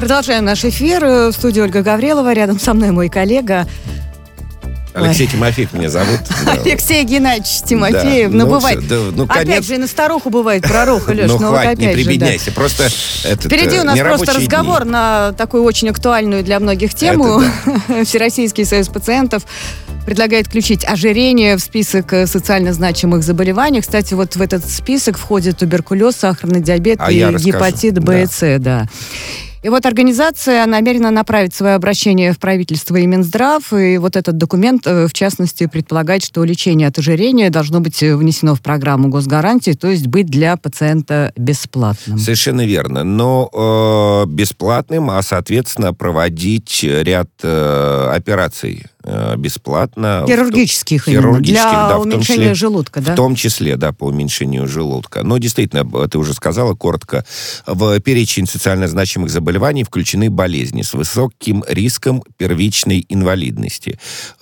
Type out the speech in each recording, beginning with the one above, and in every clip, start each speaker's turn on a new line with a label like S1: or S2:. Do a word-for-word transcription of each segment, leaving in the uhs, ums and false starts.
S1: Продолжаем наш эфир. В студии Ольга Гаврилова. Рядом со мной мой коллега
S2: Алексей Ой. Тимофеев меня зовут.
S1: Алексей Геннадьевич Тимофеев. Да, ну, ну, бывает. Да, ну, опять конец... же, и на старуху бывает пророха, Леш.
S2: Ну,
S1: ну
S2: хватит,
S1: вот
S2: не прибедняйся.
S1: Же, да.
S2: Просто это
S1: Впереди у нас просто разговор дни. на такую очень актуальную для многих тему. Да. Всероссийский союз пациентов предлагает включить ожирение в список социально значимых заболеваний. Кстати, вот в этот список входит туберкулез, сахарный диабет а и гепатит Б и С. Да. И вот организация намерена направить свое обращение в правительство и Минздрав, и вот этот документ, в частности, предполагает, что лечение от ожирения должно быть внесено в программу госгарантии, то есть быть для пациента бесплатным.
S2: Совершенно верно. Но э, бесплатным, а, соответственно, проводить ряд э, операций бесплатно.
S1: Хирургических,
S2: том, хирургических
S1: для
S2: да,
S1: уменьшения
S2: в том числе,
S1: желудка, да?
S2: В том числе, да, по уменьшению желудка. Но действительно, ты уже сказала коротко, в перечень социально значимых заболеваний включены болезни с высоким риском первичной инвалидности.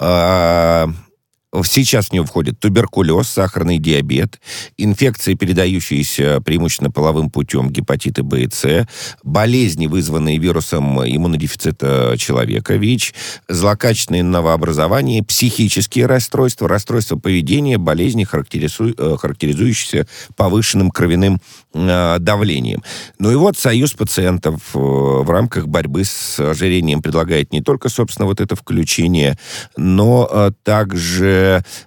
S2: Сейчас в него входит туберкулез, сахарный диабет, инфекции, передающиеся преимущественно половым путем, гепатиты Б и С, болезни, вызванные вирусом иммунодефицита человека, ВИЧ, злокачественные новообразования, психические расстройства, расстройства поведения, болезни, характеризу... характеризующиеся повышенным кровяным э, давлением. Ну и вот Союз пациентов э, в рамках борьбы с ожирением предлагает не только, собственно, вот это включение, но э, также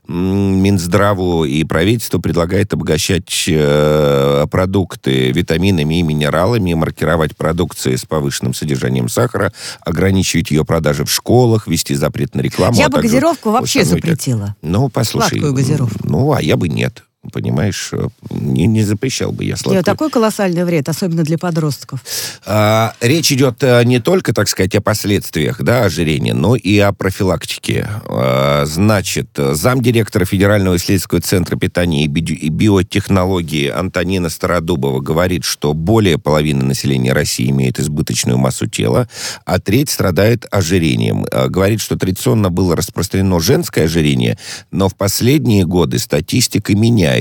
S2: Минздраву и правительству предлагает обогащать э, продукты витаминами и минералами, маркировать продукции с повышенным содержанием сахара, ограничивать ее продажи в школах, ввести запрет на рекламу.
S1: Я а бы газировку вообще запретила.
S2: Ну, послушай.
S1: Сладкую газировку.
S2: Ну, а я бы нет. Понимаешь, не, не запрещал бы я сладкую.
S1: Нет, такой колоссальный вред, особенно для подростков.
S2: А, речь идет не только, так сказать, о последствиях, да, ожирения, но и о профилактике. А, значит, замдиректора Федерального исследовательского центра питания и, би- и биотехнологии Антонина Стародубова говорит, что более половины населения России имеет избыточную массу тела, а треть страдает ожирением. А, говорит, что традиционно было распространено женское ожирение, но в последние годы статистика меняется.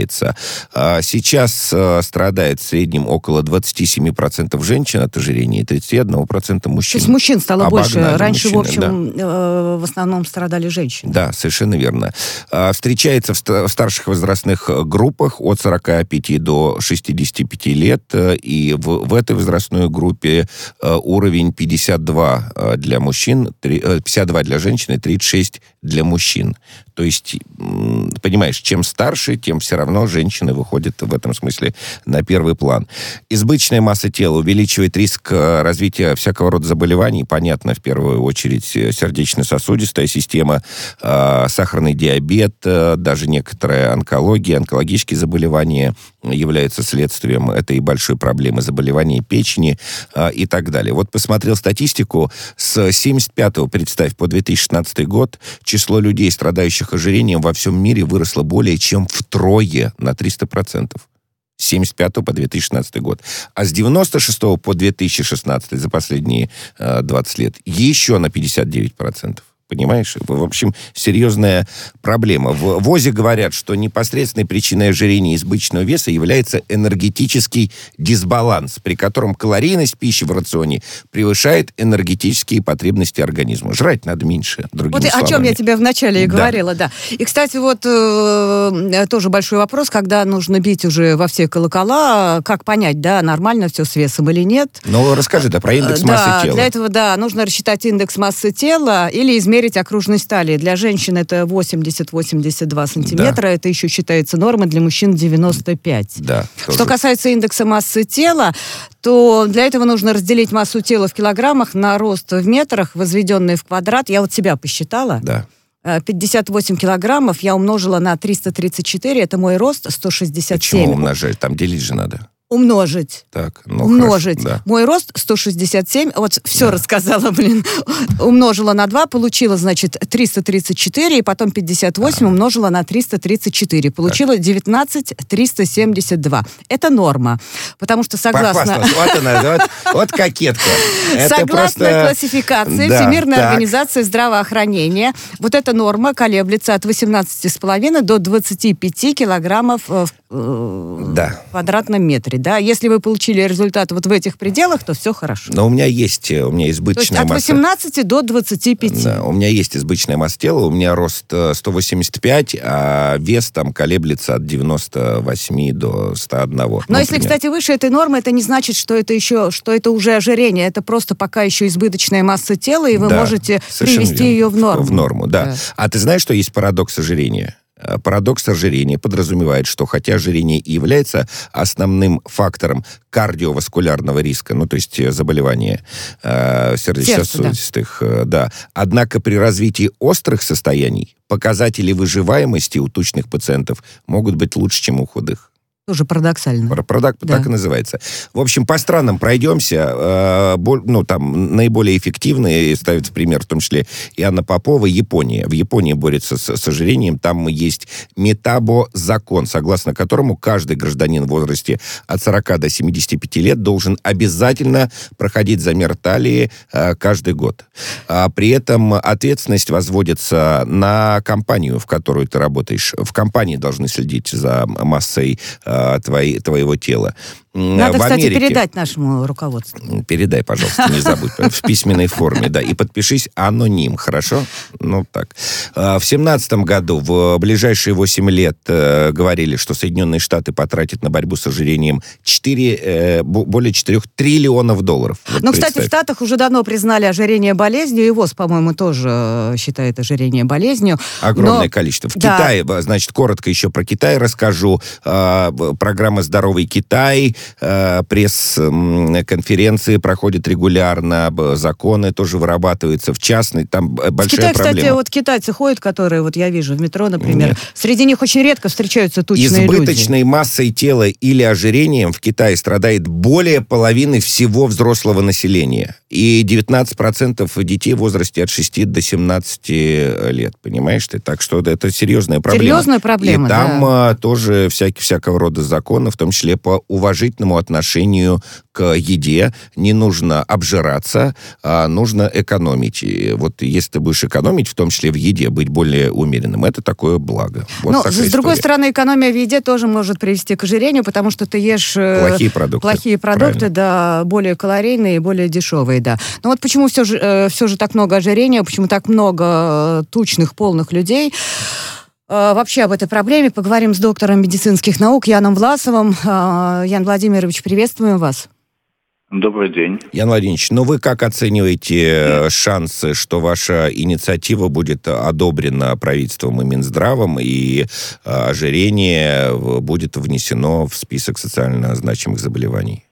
S2: Сейчас страдает в среднем около двадцать семь процентов женщин от ожирения и тридцать один процент мужчин.
S1: То есть мужчин стало больше. Раньше,
S2: мужчины,
S1: в общем, да. э, в основном страдали женщины.
S2: Да, совершенно верно. Встречается в старших возрастных группах от сорока пяти до шестидесяти пяти лет, и в, в этой возрастной группе уровень пятьдесят два для мужчин, пятьдесят два для женщин и тридцать шесть для мужчин. То есть, понимаешь, чем старше, тем все равно женщины выходят в этом смысле на первый план. Избыточная масса тела увеличивает риск развития всякого рода заболеваний. Понятно, в первую очередь, сердечно-сосудистая система, сахарный диабет, даже некоторая онкология, онкологические заболевания являются следствием этой большой проблемы, заболеваний печени и так далее. Вот посмотрел статистику, с семьдесят пятого, представь, по две тысячи шестнадцатый год число людей, страдающих ожирением во всем мире выросло более чем втрое, на триста процентов. С семьдесят пятого по две тысячи шестнадцатый год. А с девяносто шестого по две тысячи шестнадцатый, за последние э, двадцать лет, еще на пятьдесят девять процентов. Понимаешь? В общем, серьезная проблема. В ВОЗе говорят, что непосредственной причиной ожирения и избыточного веса является энергетический дисбаланс, при котором калорийность пищи в рационе превышает энергетические потребности организма. Жрать надо меньше, другими
S1: вот
S2: словами.
S1: О чем я тебе вначале и да. говорила, да. И, кстати, вот э, тоже большой вопрос, когда нужно бить уже во все колокола, как понять, да, нормально все с весом или нет.
S2: Ну, расскажи, да, про индекс массы
S1: да,
S2: тела.
S1: Для этого, да, нужно рассчитать индекс массы тела или измерить окружность талии. Для женщин это восемьдесят - восемьдесят два сантиметра, да. Это еще считается нормой, для мужчин девяносто пять.
S2: Да,
S1: что касается индекса массы тела, то для этого нужно разделить массу тела в килограммах на рост в метрах, возведенный в квадрат. Я вот себя посчитала.
S2: Да.
S1: пятьдесят восемь килограммов я умножила на триста тридцать четыре, это мой рост, сто шестьдесят семь.
S2: Почему умножать? Там делить же надо.
S1: Умножить.
S2: Так, ну,
S1: умножить.
S2: Хорошо, да.
S1: Мой рост сто шестьдесят семь. Вот все
S2: да.
S1: рассказала, блин. Умножила на два, получила, значит, триста тридцать четыре, и потом пятьдесят восемь а. умножила на триста тридцать четыре. Получила девятнадцать триста семьдесят два. Это норма. Потому что согласно...
S2: Вот она, вот, вот кокетка. Это
S1: согласно
S2: просто...
S1: классификации
S2: да,
S1: Всемирной
S2: так.
S1: организации здравоохранения, вот эта норма колеблется от восемнадцати с половиной до двадцати пяти килограммов в э,
S2: да.
S1: квадратном метре. да? Если вы получили результат вот в этих пределах, то все хорошо.
S2: Но у меня есть, у меня избыточная
S1: масса. То есть от восемнадцати
S2: масса...
S1: до двадцати пяти.
S2: Да, у меня есть избыточная масса тела, у меня рост сто восемьдесят пять, а вес там колеблется от девяноста восьми до ста одного.
S1: Но
S2: ну,
S1: если,
S2: примерно.
S1: кстати, выше этой нормы, это не значит, что это еще, что это уже ожирение. Это просто пока еще избыточная масса тела, и вы
S2: да,
S1: можете привести
S2: верно.
S1: ее в норму.
S2: В норму, да.
S1: да.
S2: А ты знаешь, что есть парадокс ожирения? Парадокс ожирения подразумевает, что хотя ожирение и является основным фактором кардиоваскулярного риска, ну, то есть заболевания э, сердечно-сосудистых, да. да, однако при развитии острых состояний показатели выживаемости у тучных пациентов могут быть лучше, чем у худых.
S1: Тоже парадоксально.
S2: Продакт
S1: да.
S2: так и называется. В общем, по странам пройдемся. Э, боль, ну, там, наиболее эффективные, ставится пример, в том числе и Анна Попова, Япония. В Японии борется с, с ожирением. Там есть метабо-закон, согласно которому каждый гражданин в возрасте от сорока до семидесяти пяти лет должен обязательно проходить замер талии э, каждый год. А при этом ответственность возводится на компанию, в которую ты работаешь. В компании должны следить за массой Твои, твоего тела.
S1: Надо,
S2: в
S1: кстати,
S2: Америке...
S1: передать нашему руководству.
S2: Передай, пожалуйста, не забудь. В письменной форме, да. И подпишись аноним, хорошо? Ну, так. В семнадцатом году, в ближайшие восемь лет, говорили, что Соединенные Штаты потратят на борьбу с ожирением четыре, более четырёх триллионов долларов. Вот
S1: ну, кстати,
S2: представь.
S1: в Штатах уже давно признали ожирение болезнью, и ВОЗ, по-моему, тоже считает ожирение болезнью.
S2: Огромное
S1: Но...
S2: количество. В
S1: да.
S2: Китае, значит, коротко еще про Китай расскажу. Программа «Здоровый Китай», пресс-конференции проходят регулярно, законы тоже вырабатываются в частной, там большая
S1: в Китае,
S2: проблема.
S1: кстати, вот китайцы ходят, которые, вот я вижу в метро, например,
S2: Нет.
S1: среди них очень редко встречаются тучные люди.
S2: Избыточной массой тела или ожирением в Китае страдает более половины всего взрослого населения. И девятнадцать процентов детей в возрасте от шести до семнадцати лет, понимаешь ты? Так что это серьезная проблема.
S1: Серьезная проблема,
S2: И там
S1: да.
S2: тоже всякие, всякого рода законы, в том числе по уважительному отношению к еде. Не нужно обжираться, а нужно экономить. И вот если ты будешь экономить, в том числе в еде, быть более умеренным, это такое благо. Вот
S1: Но,
S2: такая
S1: с другой
S2: история.
S1: стороны, экономия в еде тоже может привести к ожирению, потому что ты ешь
S2: плохие продукты,
S1: плохие продукты да, более калорийные и более дешевые, да. Но вот почему все же, э, все же так много ожирения, почему так много тучных, полных людей? Вообще об этой проблеме поговорим с доктором медицинских наук Яном Власовым. Ян Владимирович, приветствуем вас.
S3: Добрый день.
S2: Ян Владимирович, ну вы как оцениваете шансы, что ваша инициатива будет одобрена правительством и Минздравом, и ожирение будет внесено в список социально значимых заболеваний?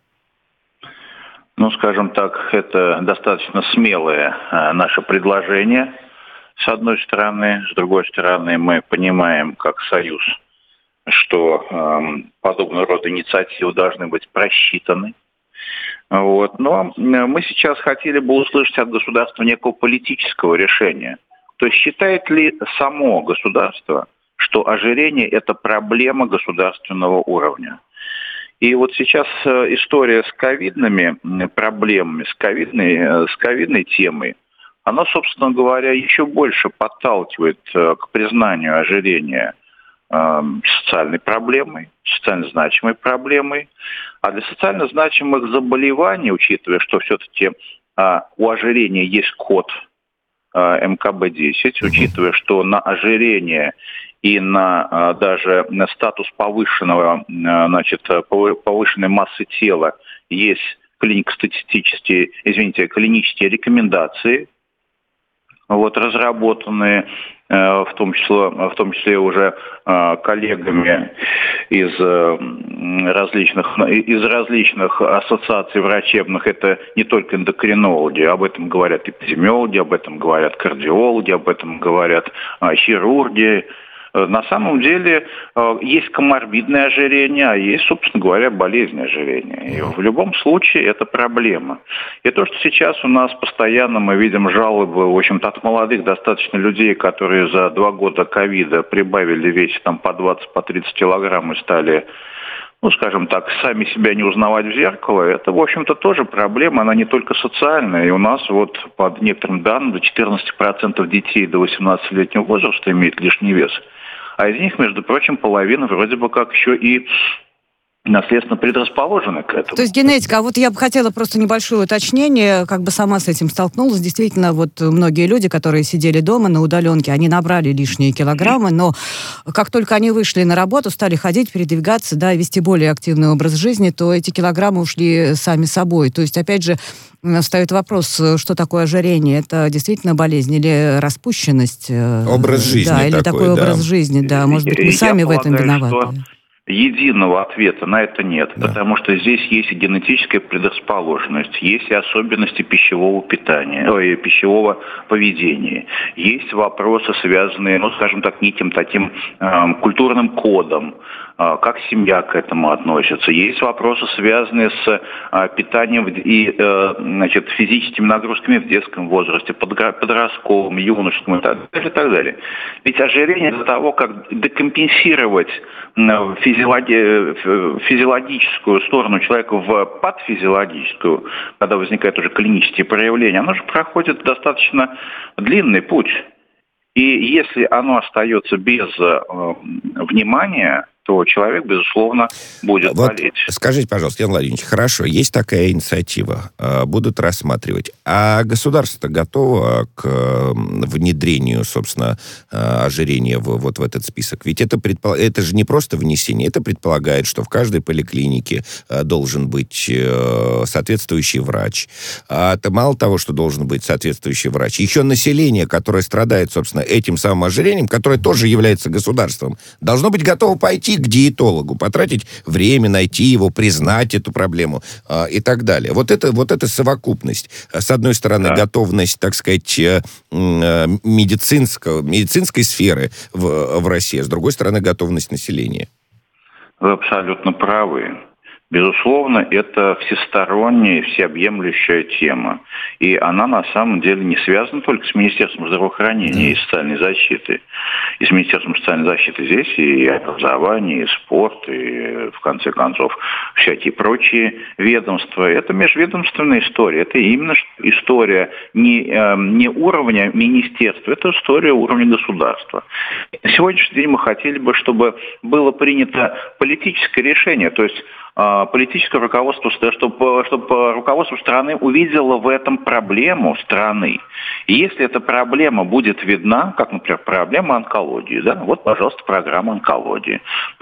S3: Ну, скажем так, это достаточно смелое наше предложение. С одной стороны, с другой стороны, мы понимаем, как союз, что э, подобного рода инициативы должны быть просчитаны. Вот. Но мы сейчас хотели бы услышать от государства некого политического решения. То есть считает ли само государство, что ожирение – это проблема государственного уровня? И вот сейчас история с ковидными проблемами, с ковидной, с ковидной темой, она, собственно говоря, еще больше подталкивает э, к признанию ожирения э, социальной проблемой, социально значимой проблемой. А для социально значимых заболеваний, учитывая, что все-таки э, у ожирения есть код э, эм ка бэ десять, mm-hmm. учитывая, что на ожирение и на э, даже на статус повышенного, э, значит, повышенной массы тела есть клинико-статистические, извините, клинические рекомендации, вот, разработанные э, в том числе, в том числе уже э, коллегами из э, различных из различных ассоциаций врачебных. Это не только эндокринологи, об этом говорят эпидемиологи, об этом говорят кардиологи, об этом говорят э, хирурги. На самом деле есть коморбидное ожирение, а есть, собственно говоря, болезнь ожирения. И в любом случае это проблема. И то, что сейчас у нас постоянно мы видим жалобы, в общем-то, от молодых достаточно людей, которые за два года ковида прибавили вес там по двадцать, по тридцать килограмм и стали, ну, скажем так, сами себя не узнавать в зеркало, это, в общем-то, тоже проблема, она не только социальная. И у нас вот по некоторым данным до четырнадцать процентов детей до восемнадцатилетнего возраста имеют лишний вес. А из них, между прочим, половина вроде бы как еще и наследственно предрасположены к этому.
S1: То есть генетика. А вот я бы хотела просто небольшое уточнение, как бы сама с этим столкнулась. Действительно, вот многие люди, которые сидели дома на удаленке, они набрали лишние килограммы, но как только они вышли на работу, стали ходить, передвигаться, да, вести более активный образ жизни, то эти килограммы ушли сами собой. То есть, опять же, встает вопрос, что такое ожирение? Это действительно болезнь или распущенность?
S2: Образ жизни
S1: да, или
S2: такой,
S1: такой
S2: да.
S1: образ жизни, да. Может быть, мы
S3: Я
S1: сами
S3: полагаю,
S1: в этом виноваты.
S3: Что единого ответа на это нет, да. Потому что здесь есть и генетическая предрасположенность, есть и особенности пищевого питания, ой, пищевого поведения, есть вопросы, связанные, ну, скажем так, неким таким э, культурным кодом, э, как семья к этому относится, есть вопросы, связанные с э, питанием и э, значит, физическими нагрузками в детском возрасте, подростковом, юношеском и так далее, и так далее. Ведь ожирение для того, как декомпенсировать физически физиологическую сторону человека в патофизиологическую, когда возникают уже клинические проявления, оно же проходит достаточно длинный путь. И если оно остается без э, внимания, то человек, безусловно, будет
S2: вот
S3: болеть.
S2: Скажите, пожалуйста, Ян Владимирович, хорошо, есть такая инициатива, э, будут рассматривать. А государство готово к э, внедрению, собственно, э, ожирения в, вот в этот список? Ведь это, предпол... это же не просто внесение, это предполагает, что в каждой поликлинике э, должен быть э, соответствующий врач. А это мало того, что должен быть соответствующий врач, еще население, которое страдает, собственно, этим самым ожирением, которое тоже является государством, должно быть готово пойти к диетологу, потратить время, найти его, признать эту проблему э, и так далее. Вот это, вот эта совокупность. С одной стороны, да. готовность, так сказать, э, медицинского, медицинской сферы в, в России, а с другой стороны, готовность населения.
S3: Вы абсолютно правы. Безусловно, это всесторонняя, всеобъемлющая тема. И она на самом деле не связана только с Министерством здравоохранения и социальной защиты. И с Министерством социальной защиты здесь и образование, и спорт, и, в конце концов, всякие прочие ведомства. Это межведомственная история. Это именно история не, не уровня министерства, это история уровня государства. На сегодняшний день мы хотели бы, чтобы было принято политическое решение, то есть политическое руководство, чтобы, чтобы руководство страны увидело в этом проблему страны. И если эта проблема будет видна, как, например, проблема онкологии, да, вот, пожалуйста, программа онкологии.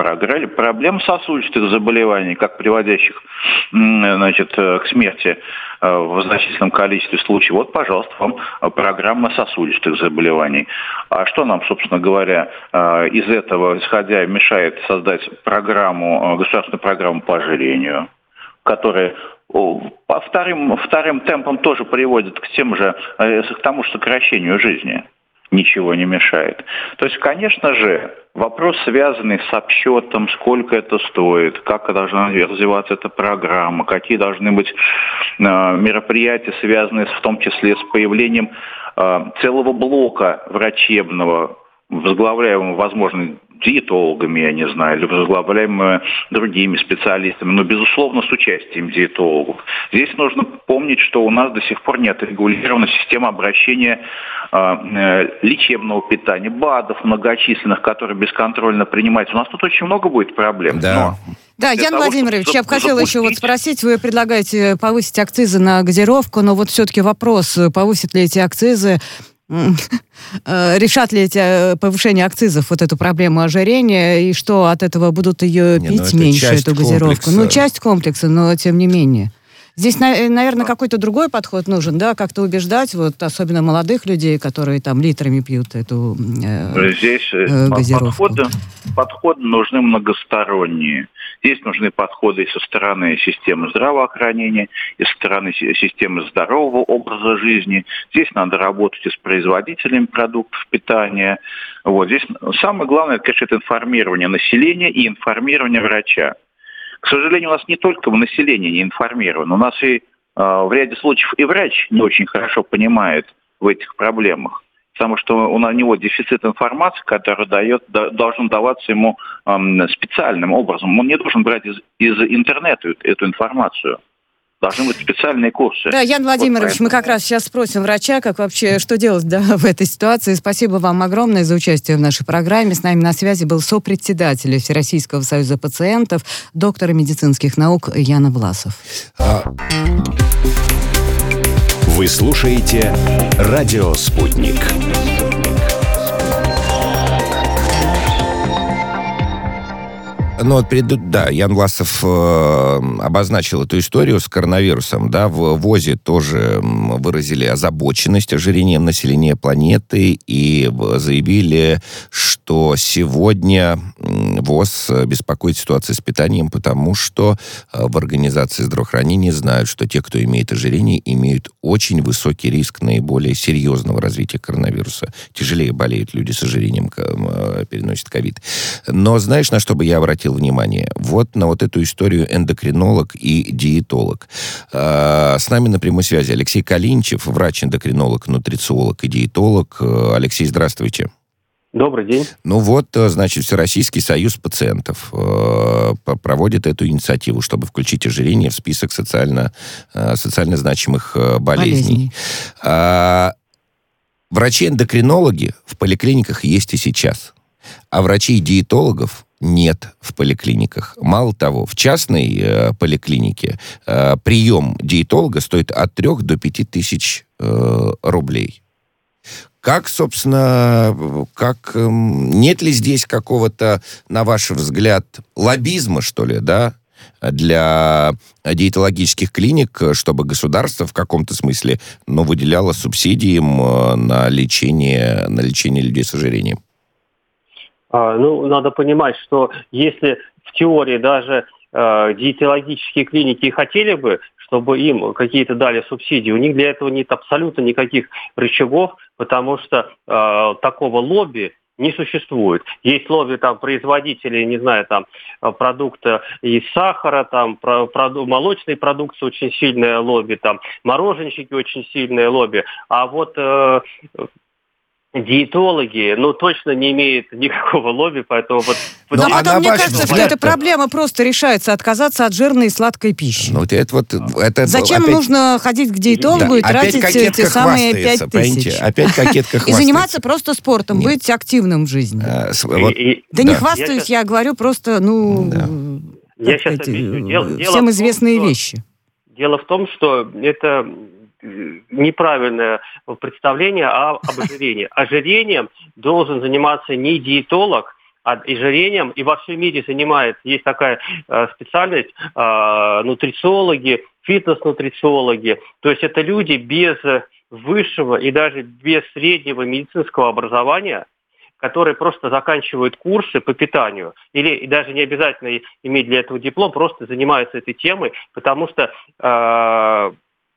S3: Проблема сосудистых заболеваний, как приводящих, значит, к смерти в значительном количестве случаев. Вот, пожалуйста, вам программа сосудистых заболеваний. А что нам, собственно говоря, из этого, исходя, мешает создать программу, государственную программу по ожирению, которая вторым, вторым темпом тоже приводит к тем же, к тому же сокращению жизни. Ничего не мешает. То есть, конечно же, вопрос, связанный с обсчетом, сколько это стоит, как должна развиваться эта программа, какие должны быть э, мероприятия, связанные в том числе с появлением э, целого блока врачебного, возглавляемого, возможно, диетологами, я не знаю, или возглавляемые другими специалистами, но, безусловно, с участием диетологов. Здесь нужно помнить, что у нас до сих пор не отрегулирована система обращения э, лечебного питания, БАДов многочисленных, которые бесконтрольно принимаются. У нас тут очень много будет проблем.
S2: Да.
S3: Но
S1: Да, Ян того, Владимирович, чтобы, я бы хотела запустить... еще вот спросить, вы предлагаете повысить акцизы на газировку, но вот все-таки вопрос, повысят ли эти акцизы, решат ли эти повышение акцизов вот эту проблему ожирения, и что от этого будут ее не, пить ну, меньше, эту газировку? Комплекса. Ну, часть комплекса, но тем не менее. Здесь, наверное, какой-то другой подход нужен, да, как-то убеждать, вот, особенно молодых людей, которые там литрами пьют эту э,
S3: Здесь
S1: э, газировку.
S3: Подходы, подходы нужны многосторонние. Здесь нужны подходы и со стороны системы здравоохранения, и со стороны системы здорового образа жизни. Здесь надо работать и с производителями продуктов питания. Вот. Здесь самое главное, конечно, это информирование населения и информирование врача. К сожалению, у нас не только население не информировано, у нас и э, в ряде случаев и врач не очень хорошо понимает в этих проблемах. Потому что у него дефицит информации, который дает, да, должен даваться ему э, специальным образом. Он не должен брать из, из интернета эту информацию. Должны быть специальные курсы.
S1: Да, Ян Владимирович, вот мы как раз сейчас спросим врача, как вообще, что делать да, в этой ситуации. Спасибо вам огромное за участие в нашей программе. С нами на связи был сопредседатель Всероссийского союза пациентов, доктор медицинских наук Ян Власов.
S4: Вы слушаете «Радио Спутник».
S2: Ну, вот, да, Ян Власов э, обозначил эту историю с коронавирусом, да, в ВОЗе тоже выразили озабоченность ожирением населения планеты и заявили, что сегодня ВОЗ беспокоит ситуация с питанием, потому что в Организации здравоохранения знают, что те, кто имеет ожирение, имеют очень высокий риск наиболее серьезного развития коронавируса. Тяжелее болеют люди с ожирением, переносят ковид. Но знаешь, на что бы я обратил внимание? Вот на вот эту историю эндокринолог и диетолог. С нами на прямой связи Алексей Калинчев, врач-эндокринолог, нутрициолог и диетолог. Алексей, здравствуйте.
S5: Добрый день.
S2: Ну вот, значит, Всероссийский союз пациентов э, проводит эту инициативу, чтобы включить ожирение в список социально, э, социально значимых э, болезней. болезней. А, врачи-эндокринологи в поликлиниках есть и сейчас, а врачей-диетологов нет в поликлиниках. Мало того, в частной э, поликлинике э, прием диетолога стоит от трех до пяти тысяч э, рублей. Как, собственно, как, э, нет ли здесь какого-то, на ваш взгляд, лоббизма, что ли, да, для диетологических клиник, чтобы государство в каком-то смысле, ну, выделяло субсидии им на лечение, на лечение людей с ожирением?
S5: А, ну, надо понимать, что если в теории даже э, диетологические клиники и хотели бы, чтобы им какие-то дали субсидии, у них для этого нет абсолютно никаких рычагов, потому что э, такого лобби не существует. Есть лобби там производителей, не знаю, там продукта из сахара, там про, про, молочной продукции очень сильное лобби, там мороженщики очень сильное лобби, а вот э, диетологи, ну, точно не имеют никакого лобби, поэтому вот...
S1: Но
S5: вот
S1: потом,
S2: а
S1: мне кажется,
S2: взгляд,
S1: что эта проблема просто решается отказаться от жирной и сладкой пищи.
S2: Ну, это вот... Это
S1: Зачем
S2: опять...
S1: нужно ходить к диетологу да, и тратить те самые пять тысяч?
S2: Опять кокетка хвастается.
S1: И заниматься просто спортом, Нет. быть активным в жизни. А, вот, и, и, да, да не хвастаюсь, я, сейчас... я говорю просто, ну... Да.
S5: Я сейчас объясню. Дело,
S1: всем
S5: дело
S1: известные
S5: том,
S1: вещи.
S5: Что, дело в том, что это... неправильное представление об ожирении. Ожирением должен заниматься не диетолог, а ожирением, и во всем мире занимается, есть такая э, специальность, э, нутрициологи, фитнес-нутрициологи, то есть это люди без высшего и даже без среднего медицинского образования, которые просто заканчивают курсы по питанию, или и даже не обязательно иметь для этого диплом, просто занимаются этой темой, потому что э,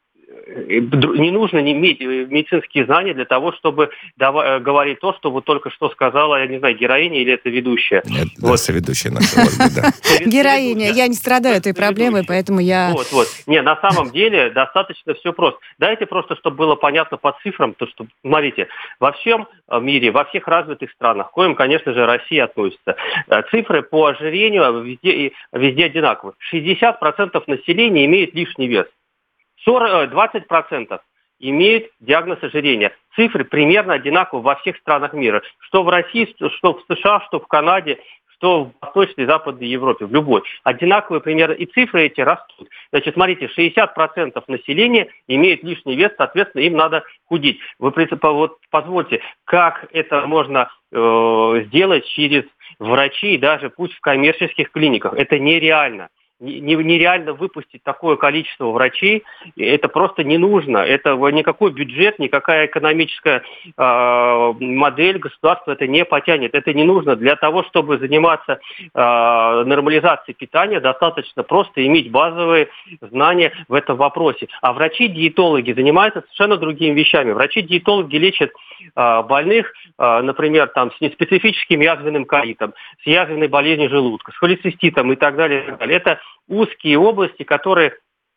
S5: не нужно иметь медицинские знания для того, чтобы дава- говорить то, что вот только что сказала, я не знаю, героиня или это ведущая.
S2: Это
S5: вот.
S2: соведущая наша, да.
S1: Героиня. Я не страдаю этой проблемой, поэтому я...
S5: Вот, вот. Не, на самом деле достаточно все просто. Дайте просто, чтобы было понятно по цифрам, то что, смотрите, во всем мире, во всех развитых странах, к коим, конечно же, Россия относится, цифры по ожирению везде, везде одинаковые. шестьдесят процентов населения имеет лишний вес. двадцать процентов имеют диагноз ожирения. Цифры примерно одинаковы во всех странах мира. Что в России, что в США, что в Канаде, что в Восточной и Западной Европе, в любой. Одинаковые примерно. И цифры эти растут. Значит, смотрите, шестьдесят процентов населения имеет лишний вес, соответственно, им надо худеть. Вы вот позвольте, как это можно э, сделать через врачей, даже пусть в коммерческих клиниках? Это нереально. Нереально выпустить такое количество врачей, это просто не нужно. Это никакой бюджет, никакая экономическая э, модель государства это не потянет. Это не нужно. Для того, чтобы заниматься э, нормализацией питания, достаточно просто иметь базовые знания в этом вопросе. А врачи-диетологи занимаются совершенно другими вещами. Врачи-диетологи лечат э, больных, э, например, там, с неспецифическим язвенным колитом, с язвенной болезнью желудка, с холециститом и так далее. И так далее. Это узкие области, которые,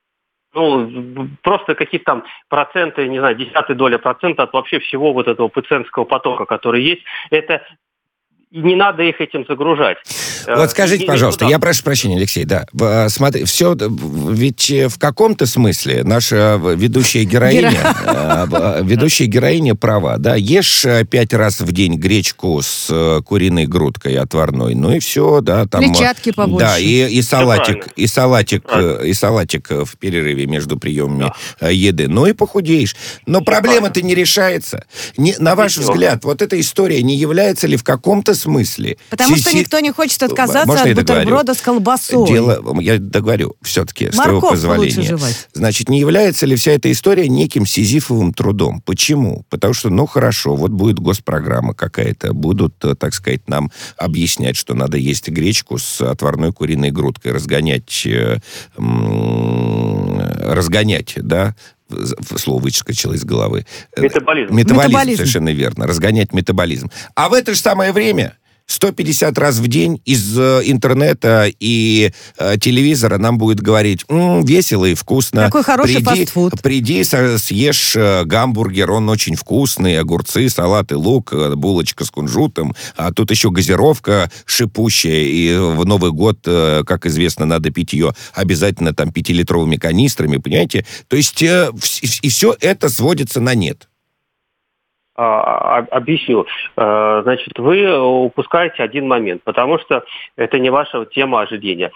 S5: ну, просто какие-то там проценты, не знаю, десятая доля процента от вообще всего вот этого пациентского потока, который есть, это и не надо их этим загружать.
S2: Вот скажите, пожалуйста, я прошу прощения, Алексей, да, смотри, все, ведь в каком-то смысле наша ведущая героиня, ведущая героиня права, да, ешь пять раз в день гречку с куриной грудкой отварной, ну и все, да, там...
S1: Клетчатки побольше.
S2: Да, и, и салатик, и салатик, и салатик в перерыве между приемами да. еды, ну и похудеешь. Но все проблема-то правильно. Не решается. Не, на ваш взгляд, вот эта история не является ли в каком-то смысле...
S1: Потому что никто не хочет отказаться Можно от бутерброда с колбасой.
S2: Дело, я договорю все-таки, с твоего позволения. Значит, не является ли вся эта история неким сизифовым трудом? Почему? Потому что, ну, хорошо, вот будет госпрограмма какая-то, будут, так сказать, нам объяснять, что надо есть гречку с отварной куриной грудкой, разгонять, э, м- разгонять, да, слово выскочило из головы.
S5: Метаболизм.
S2: Метаболизм. Метаболизм, совершенно верно. Разгонять метаболизм. А в это же самое время... сто пятьдесят раз в день из э, интернета и э, телевизора нам будет говорить, м-м, весело и вкусно.
S1: Какой хороший
S2: приди,
S1: фастфуд.
S2: Приди, со, съешь э, гамбургер, он очень вкусный, огурцы, салат и лук, э, булочка с кунжутом, а тут еще газировка шипущая, и в Новый год, э, как известно, надо пить ее обязательно там пятилитровыми канистрами, понимаете? То есть э, и, и все это сводится на нет.
S5: Объясню. Значит, вы упускаете один момент, потому что это не ваша тема ожирения.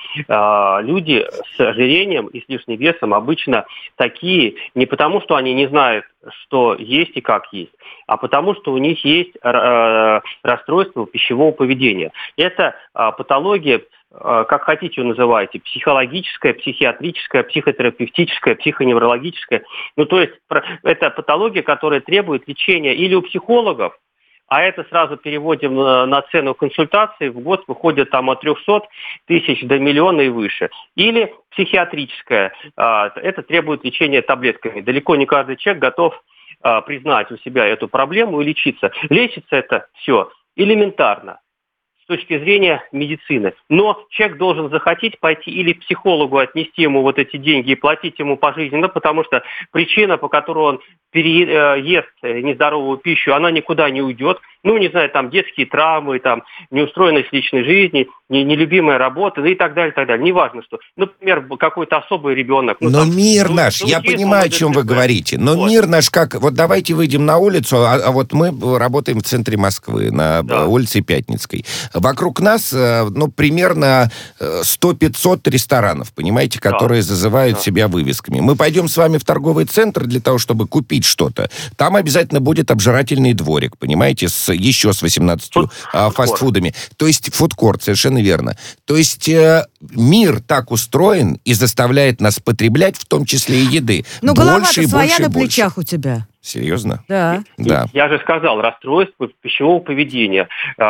S5: Люди с ожирением и с лишним весом обычно такие не потому, что они не знают, что есть и как есть, а потому что у них есть расстройство пищевого поведения. Это патология, как хотите ее называйте, психологическая, психиатрическая, психотерапевтическая, психоневрологическая. Ну, то есть это патология, которая требует лечения или у психологов, а это сразу переводим на, на цену консультации, в год выходит там от трехсот тысяч до миллиона и выше. Или психиатрическая, это требует лечения таблетками. Далеко не каждый человек готов признать у себя эту проблему и лечиться. Лечится это все элементарно с точки зрения медицины. Но человек должен захотеть пойти или к психологу, отнести ему вот эти деньги и платить ему пожизненно, потому что причина, по которой он переест нездоровую пищу, она никуда не уйдет. Ну, не знаю, там детские травмы, там неустроенность личной жизни, не, нелюбимая работа, ну и так далее, так далее. Неважно, что. Например, какой-то особый ребенок. Ну,
S2: но
S5: там,
S2: мир
S5: ну,
S2: наш,
S5: ну,
S2: я понимаю, о чем вы говорите, но
S5: вот.
S2: Мир наш как... Вот давайте выйдем на улицу, а, а вот мы работаем в центре Москвы, на да. улице Пятницкой. Вокруг нас, ну, примерно сто-пятьсот ресторанов, понимаете, которые да. зазывают да. себя вывесками. Мы пойдем с вами в торговый центр для того, чтобы купить что-то. Там обязательно будет обжирательный дворик, понимаете, с, еще с восемнадцатью а, фастфудами. То есть фудкорт, совершенно верно. То есть э, мир так устроен и заставляет нас потреблять, в том числе и еды.
S1: Ну, голова-то своя
S2: больше,
S1: на
S2: больше.
S1: плечах у тебя.
S2: Серьезно?
S1: Да.
S2: да.
S5: Я же сказал, расстройство пищевого поведения.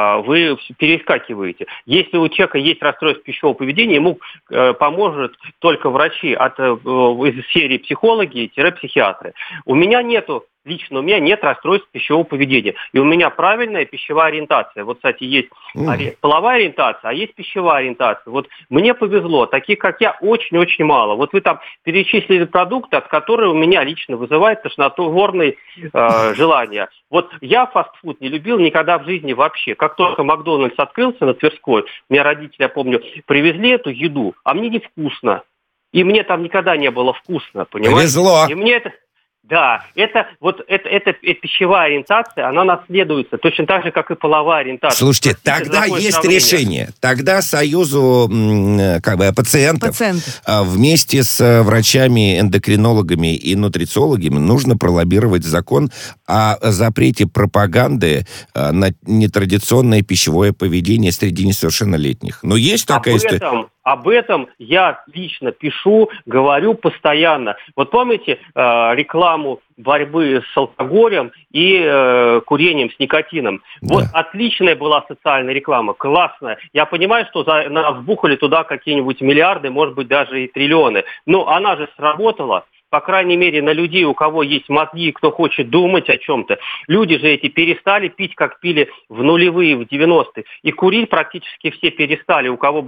S5: Вы перескакиваете. Если у человека есть расстройство пищевого поведения, ему поможет только врачи от, из серии психологи-психиатры. У меня нету Лично у меня нет расстройств пищевого поведения. И у меня правильная пищевая ориентация. Вот, кстати, есть mm. половая ориентация, а есть пищевая ориентация. Вот мне повезло. Таких, как я, очень-очень мало. Вот вы там перечислили продукты, от которых у меня лично вызывает тошнотворные э, желания. Вот я фастфуд не любил никогда в жизни вообще. Как только Макдональдс открылся на Тверской, меня родители, я помню, привезли эту еду, а мне невкусно. И мне там никогда не было вкусно, понимаете?
S2: Повезло.
S5: И мне это... Да, это вот это, это, это пищевая ориентация, она наследуется точно так же, как и половая ориентация.
S2: Слушайте, Простите, тогда есть сравнение. решение. Тогда Союзу как бы, пациентов, пациентов вместе с врачами, эндокринологами и нутрициологами нужно пролоббировать закон о запрете пропаганды на нетрадиционное пищевое поведение среди несовершеннолетних. Но есть такая история.
S5: Об этом я лично пишу, говорю постоянно. Вот помните э, рекламу борьбы с алкоголем и э, курением с никотином? Да. Вот отличная была социальная реклама, классная. Я понимаю, что за, нас вбухали туда какие-нибудь миллиарды, может быть, даже и триллионы. Но она же сработала. По крайней мере, на людей, у кого есть мозги, кто хочет думать о чем-то. Люди же эти перестали пить, как пили в нулевые, в девяностые. И курить практически все перестали, у кого была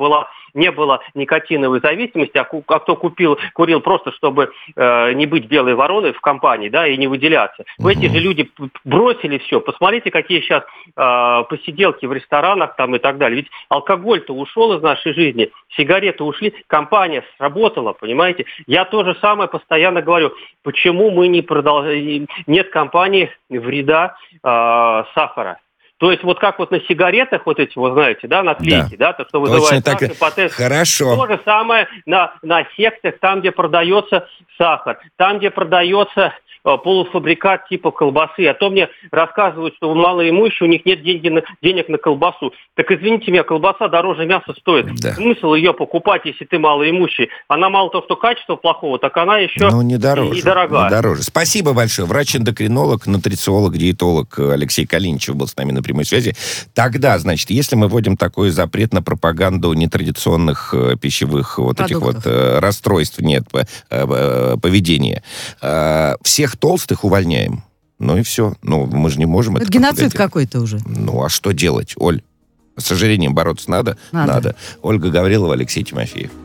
S5: не было никотиновой зависимости, а, ку- а кто купил, курил просто, чтобы э, не быть белой вороной в компании, да, и не выделяться. Угу. Эти же люди бросили все. Посмотрите, какие сейчас э, посиделки в ресторанах там и так далее. Ведь алкоголь-то ушел из нашей жизни, сигареты ушли, компания сработала, понимаете? Я то же самое постоянно говорю. Почему мы не продолжаем? Нет компании вреда э, сахара. То есть вот как вот на сигаретах вот эти, вот знаете, да, наклейки, да, да то, что вызывает
S2: так...
S5: потенцию.
S2: Хорошо.
S5: То же самое на, на секциях, там, где продается сахар, там, где продается э, полуфабрикат типа колбасы. А то мне рассказывают, что у малоимущих, у них нет деньги на, денег на колбасу. Так извините меня, колбаса дороже мяса стоит.
S2: Да.
S5: Смысл ее покупать, если ты малоимущий? Она мало того, что качество плохого, так она еще
S2: ну, не дороже,
S5: и дорогая.
S2: Не дороже. Спасибо большое. Врач-эндокринолог, нутрициолог, диетолог Алексей Калиничев был с нами на прямой связи. Тогда, значит, если мы вводим такой запрет на пропаганду нетрадиционных э, пищевых вот продуктов. Этих вот э, расстройств, нет, э, э, поведения, э, всех толстых увольняем. Ну и все. Ну, мы же не можем...
S1: Это, это геноцид какой-то уже.
S2: Ну, а что делать, Оль? С ожирением бороться надо?
S1: Надо.
S2: Надо. Ольга Гаврилова, Алексей Тимофеев.